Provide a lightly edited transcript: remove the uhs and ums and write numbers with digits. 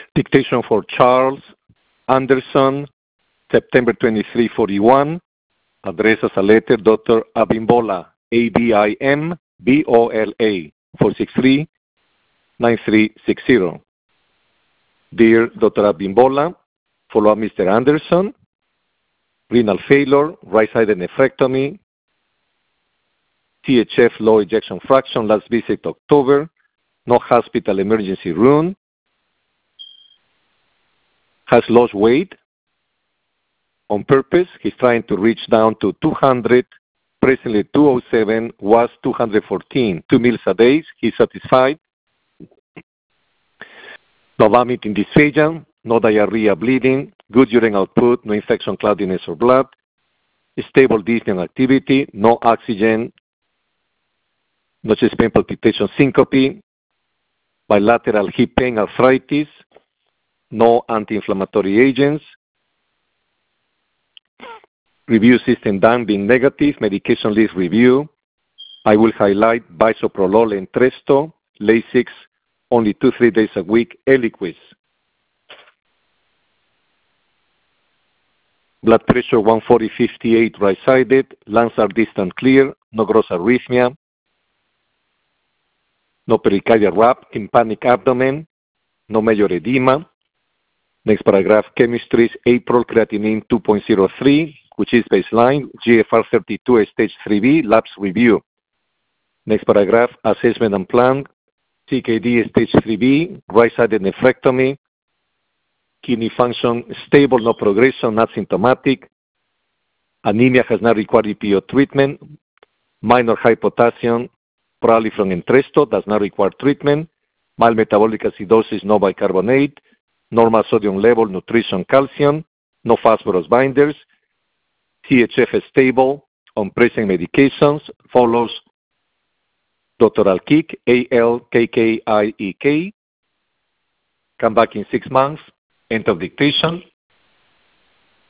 Dictation for Charles Anderson, September 23, 41. Address as a letter, Dr. Abimbola, Abimbola, 463-9360. Dear Dr. Abimbola, follow-up Mr. Anderson, renal failure, right-sided nephrectomy, CHF low ejection fraction, last visit October, no hospital emergency room, has lost weight on purpose. He's trying to reach down to 200, presently 207, was 214, 2 meals a day. He's satisfied. No vomiting dysphagia, no diarrhea, bleeding, good urine output, no infection, cloudiness, or blood, stable dyspnea activity, no oxygen, no chest pain, palpitation, syncope, bilateral hip pain, arthritis, no anti-inflammatory agents, review system done being negative, medication list review. I will highlight bisoprolol, Entresto, Lasix, only 2-3 days a week, Eliquis. Blood pressure 140/58 right-sided, lungs are distant clear, no gross arrhythmia, no pericardial wrap, tympanic abdomen, no major edema. Next paragraph, chemistries, April, creatinine 2.03, which is baseline, GFR 32, stage 3B, labs review. Next paragraph, assessment and plan, CKD stage 3B, right-sided nephrectomy, kidney function stable, no progression, not symptomatic, anemia has not required EPO treatment, minor high potassium, probably from Entresto, does not require treatment, mild metabolic acidosis, no bicarbonate, normal sodium level, nutrition, calcium, no phosphorus binders, CHF is stable on present medications, follows Dr. Alkiek, Alkkiek, come back in 6 months, end of dictation.